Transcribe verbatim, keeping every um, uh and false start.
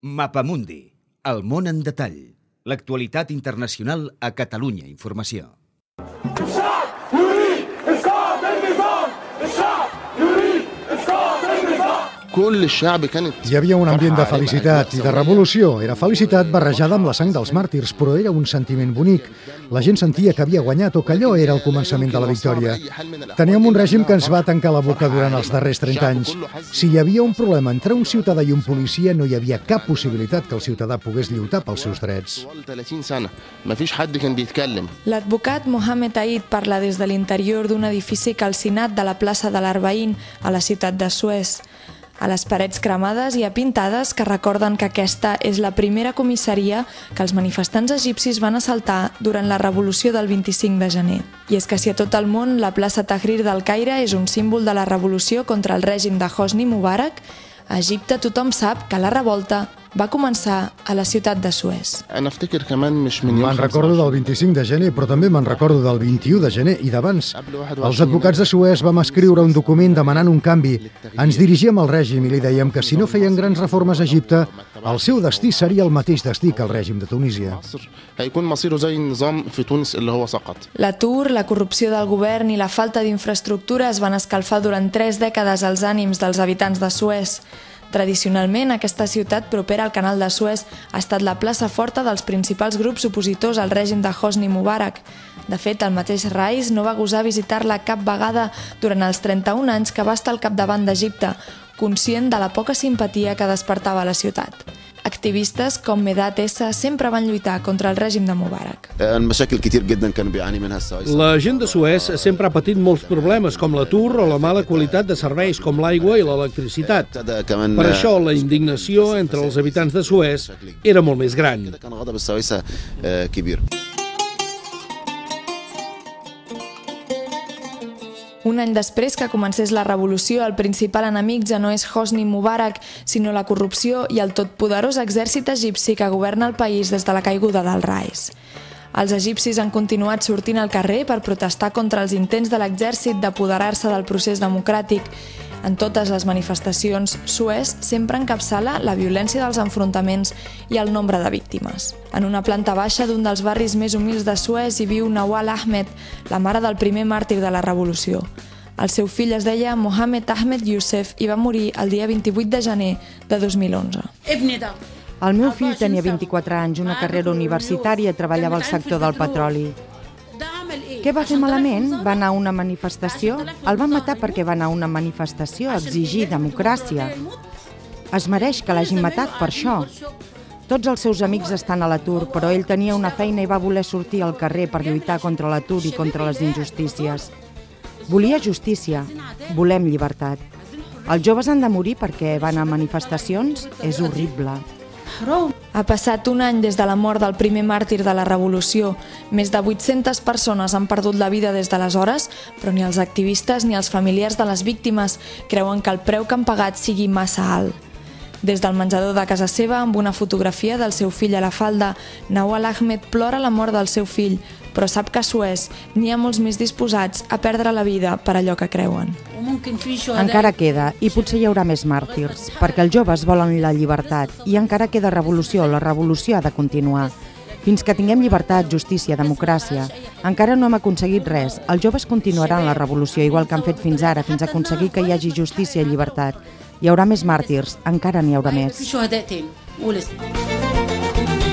Mapamundi, el món en detall. L'actualitat internacional a Catalunya Informació. Hi havia un ambient de felicitat i de revolució. Era felicitat barrejada amb la sang dels màrtirs, però era un sentiment bonic. La gent sentia que havia guanyat o que allò era el començament de la victòria. Teníem un règim que ens va tancar la boca durant els darrers trenta anys. Si hi havia un problema entre un ciutadà i un policia, no hi havia cap possibilitat que el ciutadà pogués lluitar pels seus drets. L'advocat Mohamed Aid parla des de l'interior d'un edifici calcinat de la plaça de l'Arbaïn, a la ciutat de Suez. A les parets cremades hi ha pintades que recorden que aquesta és la primera comissaria que els manifestants egipcis van assaltar durant la revolució del vint-i-cinc de gener. I és que si a tot el món la plaça Tahrir del Caire és un símbol de la revolució contra el règim de Hosni Mubarak, a Egipte tothom sap que la revolta va començar a la ciutat de Suez. Me'n recordo del vint-i-cinc de gener, però també me'n recordo del vint-i-u de gener i d'abans. Els advocats de Suez vam escriure un document demanant un canvi. Ens dirigíem al règim i li dèiem que si no feien grans reformes a Egipte, el seu destí seria el mateix destí que el règim de Tunísia. L'atur, la corrupció del govern i la falta d'infraestructures van escalfar durant tres dècades els ànims dels habitants de Suez. Tradicionalment, aquesta ciutat propera al canal de Suez ha estat la plaça forta dels principals grups opositors al règim de Hosni Mubarak. De fet, el mateix Rais no va gosar visitar-la cap vegada durant els trenta-un anys que va estar al capdavant d'Egipte, conscient de la poca simpatia que despertava a la ciutat. Activistes com Medat Essa sempre van lluitar contra el règim de Mubarak. La gent de Suez sempre ha patit molts problemes, com l'atur o la mala qualitat de serveis com l'aigua i l'electricitat. Per això, la indignació entre els habitants de Suez era molt més gran. Un any després que comencés la revolució, el principal enemic ja no és Hosni Mubarak, sinó la corrupció i el totpoderós exèrcit egipci que governa el país des de la caiguda del Rais. Els egipcis han continuat sortint al carrer per protestar contra els intents de l'exèrcit d'apoderar-se del procés democràtic. En totes les manifestacions, Suez sempre encapçala la violència dels enfrontaments i el nombre de víctimes. En una planta baixa d'un dels barris més humils de Suez hi viu Nawal Ahmed, la mare del primer màrtir de la revolució. El seu fill es deia Mohamed Ahmed Youssef i va morir el dia vint-i-vuit de gener de dos mil onze. El meu fill tenia vint-i-quatre anys, una carrera universitària i treballava al sector del petroli. Què va fer malament? Va anar a una manifestació? El van matar perquè va anar a una manifestació a exigir democràcia. Es mereix que l'hagin matat per això. Tots els seus amics estan a l'atur, però ell tenia una feina i va voler sortir al carrer per lluitar contra l'atur i contra les injustícies. Volia justícia, volem llibertat. Els joves han de morir perquè van a manifestacions? És horrible. Ha passat un any des de la mort del primer màrtir de la revolució. Més de vuit-centes persones han perdut la vida des d'aleshores, però ni els activistes ni els familiars de les víctimes creuen que el preu que han pagat sigui massa alt. Des del menjador de casa seva, amb una fotografia del seu fill a la falda, Nawal Ahmed plora la mort del seu fill, però sap que a Suez n'hi ha molts més disposats a perdre la vida per allò que creuen. Encara queda, i potser hi haurà més màrtirs, perquè els joves volen la llibertat, i encara queda revolució, la revolució ha de continuar. Fins que tinguem llibertat, justícia, democràcia. Encara no hem aconseguit res. Els joves continuaran la revolució, igual que han fet fins ara, fins a aconseguir que hi hagi justícia i llibertat. Hi haurà més màrtirs, encara n'hi haurà més.